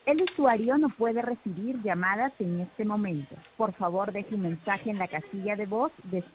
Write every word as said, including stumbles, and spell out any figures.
El usuario no puede recibir llamadas en este momento. Por favor, deje un mensaje en la casilla de voz después